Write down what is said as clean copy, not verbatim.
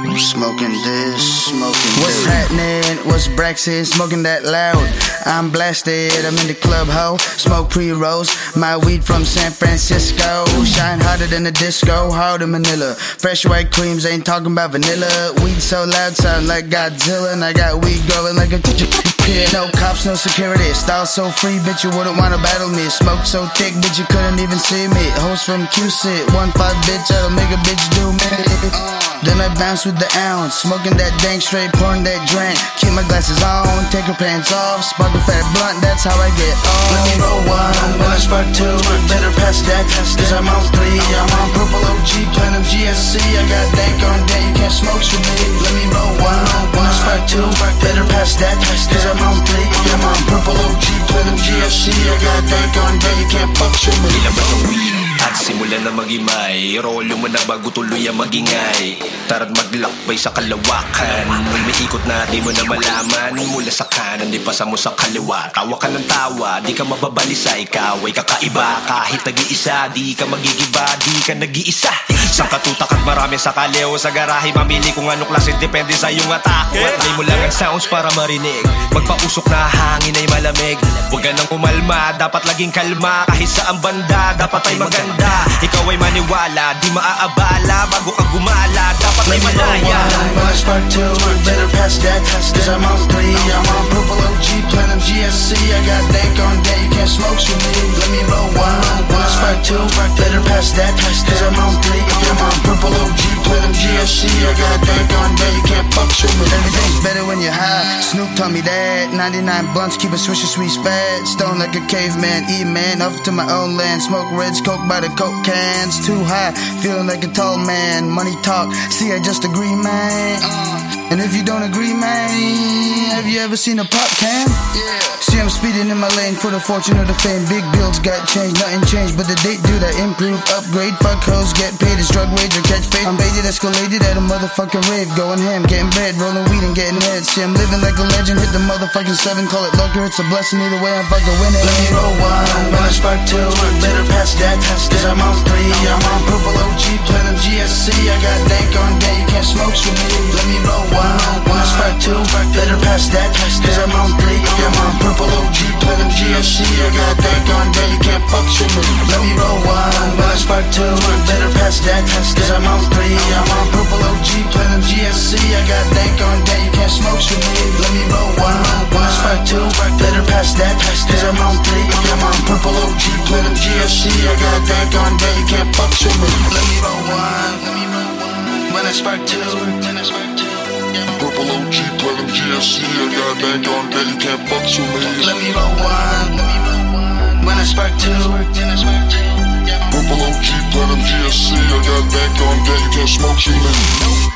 Smoking this, What's happening? What's Braxton? Smoking that loud. I'm blasted, I'm in the club, ho. Smoke pre-rolls, my weed from San Francisco. Shine harder than the disco, harder Manila. Fresh white creams, ain't talking about vanilla. Weed so loud, sound like Godzilla. And I got weed growing like a kid. No cops, no security. Style so free, bitch, you wouldn't wanna battle me. Smoke so thick, bitch, you couldn't even see me. Host from Q-Sit, 1-5, bitch, that'll make a bitch do me. Then I bounce with the ounce, smoking that dank straight, pouring that drink. Keep my glasses on, take her pants off, spark a fat blunt, that's how I get on. Let me roll one, when I spark two, better pass that, cause I'm on three. I'm on purple OG, platinum GSC, I got dank on deck, you can't smoke with me. Let me roll one, when I spark two, better pass that, cause I'm on three. I'm on purple OG, platinum GSC, I got dank on deck, you can't fuck with me. At simula na magimay, rolo mo na bago tuloy ang magingay. Tara't maglakbay sa kalawakan, umiikot na di mo na malaman. Mula sa kanan, di pasa mo sa kaliwa. Tawa ka ng tawa, di ka mababalisa. Ikaw ay kakaiba, kahit nag-iisa. Di ka magigiba, di ka nag-iisa. Isang katutak at marami sa kaleo. Sa garahe mamili kung anong klase, depende sa iyong atake. Matay mo lang ang sounds para marinig. Magpausok na hangin ay malamig. Huwag ka nang kumalma, dapat laging kalma. Kahit saan banda, dapat ay maganda. Ikaw ay maniwala, di maaabala. Bago ka gumala, dapat ay malaya. When I spark two, better pass that, cause I'm on three. I'm on purple OG, platinum GSC, I got dank on deck, you can't smoke with me. Let me roll one. When I spark two, better pass that, cause I'm on three. I'm on purple OG, platinum GSC, I got dank on deck, you can't fuck with me. Everything's better when you're high, Snoop taught me that. 99 blunts, keep it swishing sweet fat. Stone like a caveman, eat man, off to my own land. Smoke reds, coke by the coke cans. Too high, feeling like a tall man. Money talk, see I just agree, man. And if you don't agree, man, have you ever seen a pop can? Yeah. See I'm speeding in my lane for the fortune or the fame. Big bills got changed, nothing changed, but the date do that improve, upgrade. Fuck hoes, get paid, it's drug rage or catch fate. I'm baited, escalated at a motherfucking rave, going ham, getting bread, rolling weed and getting head. See I'm living like a legend, hit the motherfucking 7, call it luck or it's a blessing. Either way I'm fucking winning. Let me roll one, when I spark two, better pass that, cause I'm on three. I'm on purple OG, platinum GSC, I got dank on deck, you can't smoke with me. Let me roll one, when I spark two, better pass that, cause I'm on three. I'm on purple OG, platinum GSC, I got dank on deck, you can't fuck with me. Let me roll one, when I spark two, better pass that, cause I'm on three. I'm on purple OG, platinum GSC, I got dank on deck, you can't smoke with me. Let me roll one, when I spark two, better pass that, cause I'm on three. I'm on purple OG, platinum GSC, I got dank on deck, you can't fuck with me. Let me roll one, when I spark two, Purple OG, platinum GSC, I got dank on deck, you can't fuck with me. let me roll one, when I spark two. Purple OG, platinum GSC, I got dank on deck, you can't smoke with me.